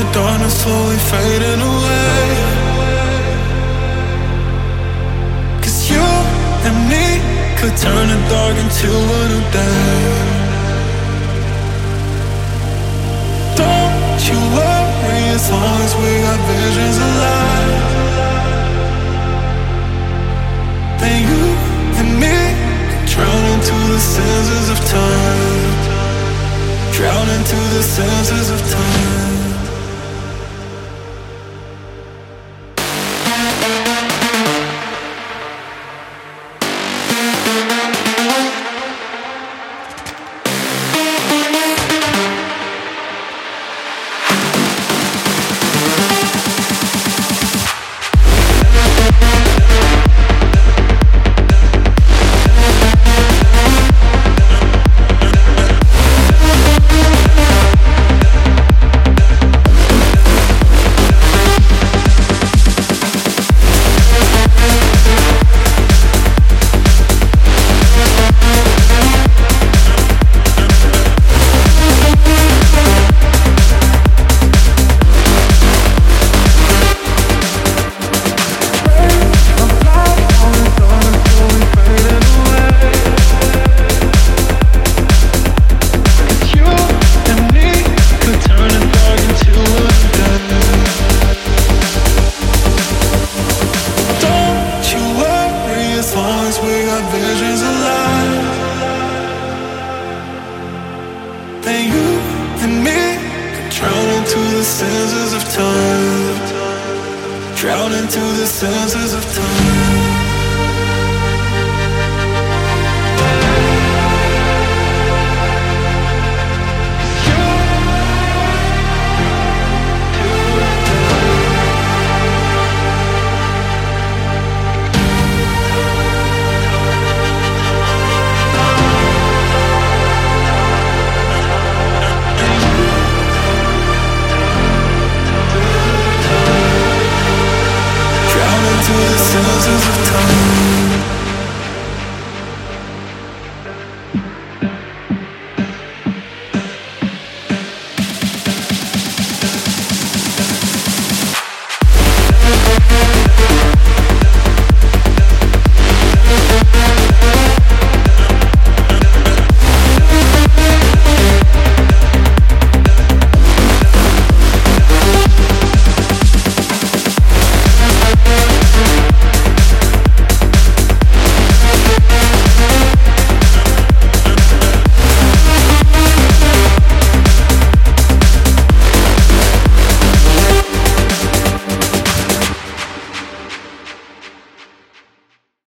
the darkness slowly fading away. 'Cause you and me could turn the dark into a new day. Don't you worry, as long as we got visions alive. Then you and me drown into the senses of time. Drown into the senses of time. Drown into the senses of time.